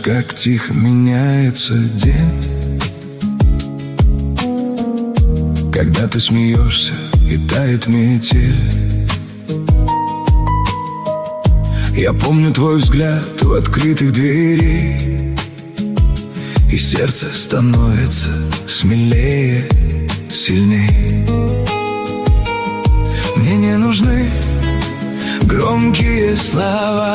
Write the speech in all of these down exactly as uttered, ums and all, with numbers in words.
знаешь, как тихо меняется день, когда ты смеешься и тает метель. Я помню твой взгляд у открытых дверей, и сердце становится смелее, сильней. Мне не нужны громкие слова,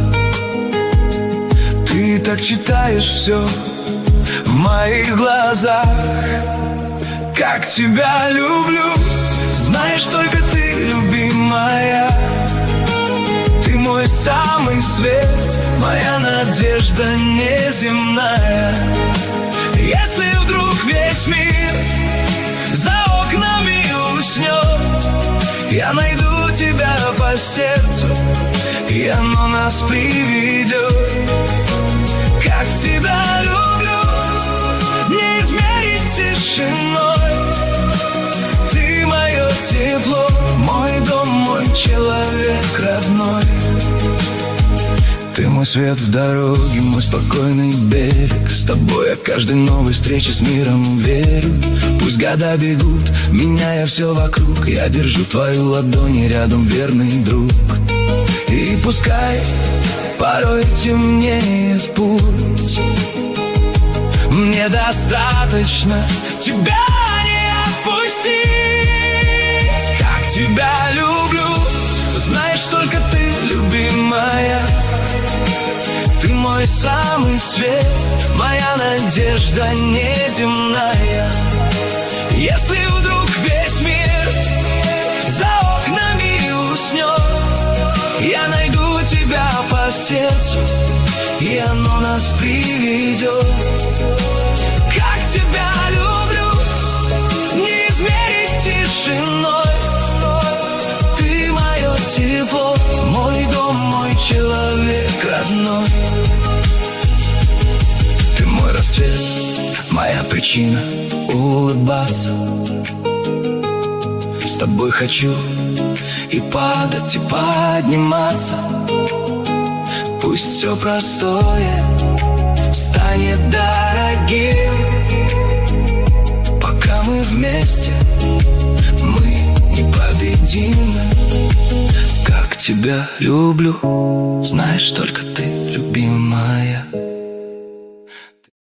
ты так читаешь все в моих глазах. Как тебя люблю, знаешь, только ты, любимая. Ты мой самый свет, моя надежда неземная. Если вдруг весь мир за окнами уснет, я найду тебя по сердцу, и оно нас приведет. Как тебя люблю, не измерить тишиной. Ты мое тепло, мой дом, мой человек родной. Ты мой свет в дороге, мой спокойный берег. С тобой я каждой новой встрече с миром верю. Пусть года бегут, меняя все вокруг, я держу твою ладонь, рядом верный друг. И пускай порой темнеет путь, мне достаточно тебя не отпустить. Как тебя люблю, знаешь, только ты, любимая. Ты мой самый свет, моя надежда неземная. Если вдруг весь мир за окнами уснет, я найду тебя по сердцу, и оно нас приведет. Как тебя люблю, не измерить тишиной. Ты мое тепло, мой дом, мой человек родной. Ты мой рассвет, моя причина улыбаться. С тобой хочу и падать, и подниматься. Пусть все простое станет дорогим. Пока мы вместе, мы непобедимы. Как тебя люблю, знаешь, только ты, любимая.